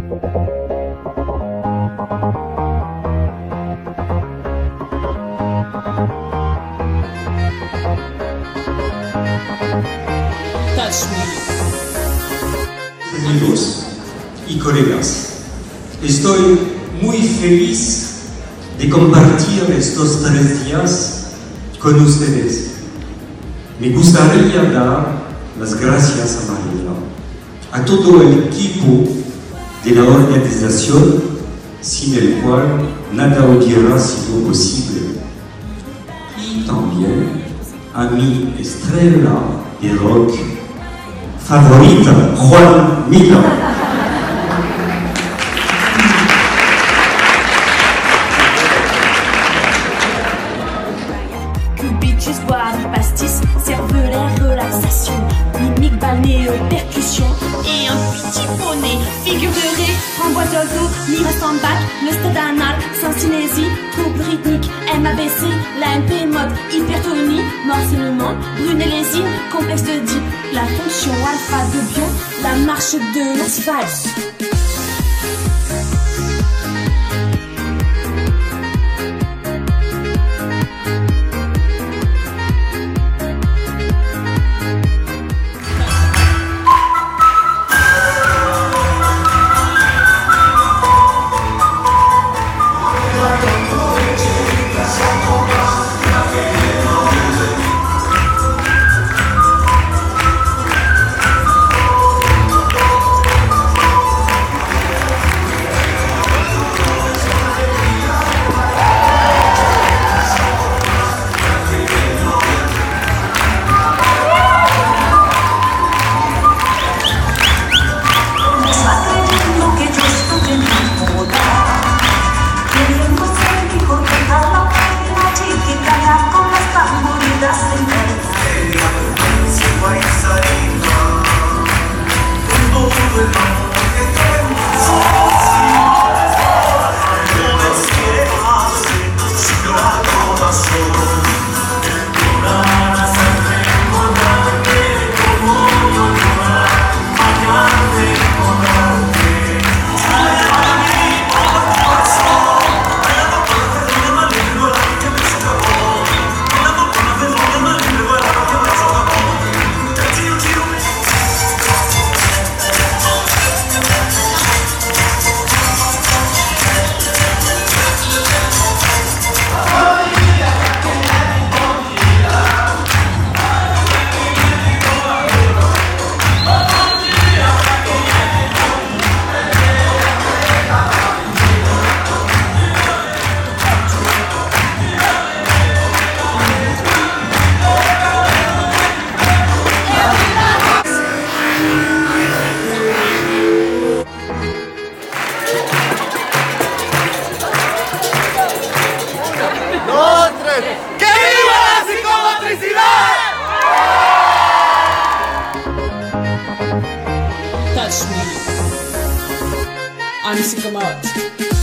Touch me. Amigos y colegas, estoy muy feliz de compartir estos 3 días con ustedes. Me gustaría dar las gracias a María, a todo el equipo de la organización, sin el cual nada hubiera sido posible. Y también a mi estrella de rock favorita, Juan Mila. Bitches boire du pastis, cervelet, relaxation, mimique, balnéo, percussion et un petit poney. Figure de ré, framboise d'oiseau, l'ivresse en bac, le stade anal, syncinésie, trouble rythmique, MABC, la MP mode, hypertonie, morcellement, brunellésine, complexe de Deep, la fonction alpha de Bion, la marche de l'asphalte. ¡Que viva la psicomotricidad! Touch me. I'm Psychomote.